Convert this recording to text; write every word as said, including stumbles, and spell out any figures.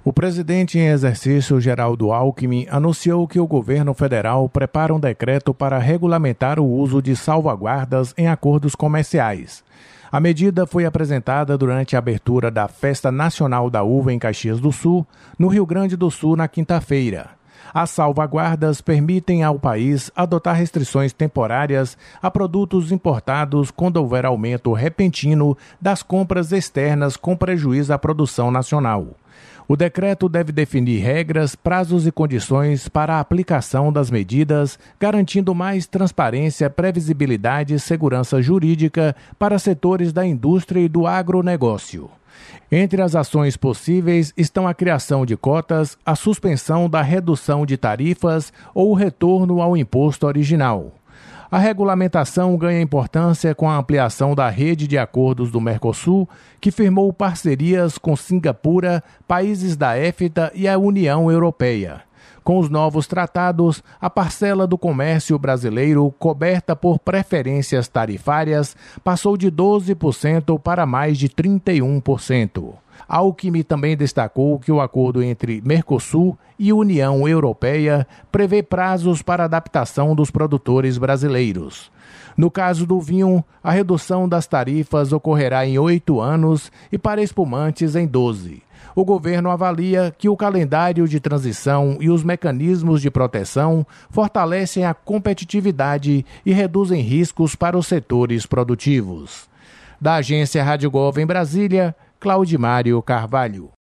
O presidente em exercício, Geraldo Alckmin, anunciou que o governo federal prepara um decreto para regulamentar o uso de salvaguardas em acordos comerciais. A medida foi apresentada durante a abertura da Festa Nacional da Uva em Caxias do Sul, no Rio Grande do Sul, na quinta-feira. As salvaguardas permitem ao país adotar restrições temporárias a produtos importados quando houver aumento repentino das compras externas com prejuízo à produção nacional. O decreto deve definir regras, prazos e condições para a aplicação das medidas, garantindo mais transparência, previsibilidade e segurança jurídica para setores da indústria e do agronegócio. Entre as ações possíveis estão a criação de cotas, a suspensão da redução de tarifas ou o retorno ao imposto original. A regulamentação ganha importância com a ampliação da rede de acordos do Mercosul, que firmou parcerias com Singapura, países da EFTA e a União Europeia. Com os novos tratados, a parcela do comércio brasileiro coberta por preferências tarifárias passou de doze por cento para mais de trinta e um por cento. Alckmin também destacou que o acordo entre Mercosul e União Europeia prevê prazos para adaptação dos produtores brasileiros. No caso do vinho, a redução das tarifas ocorrerá em oito anos e para espumantes em doze. O governo avalia que o calendário de transição e os mecanismos de proteção fortalecem a competitividade e reduzem riscos para os setores produtivos. Da agência Rádio Gov em Brasília, Claudimário Carvalho.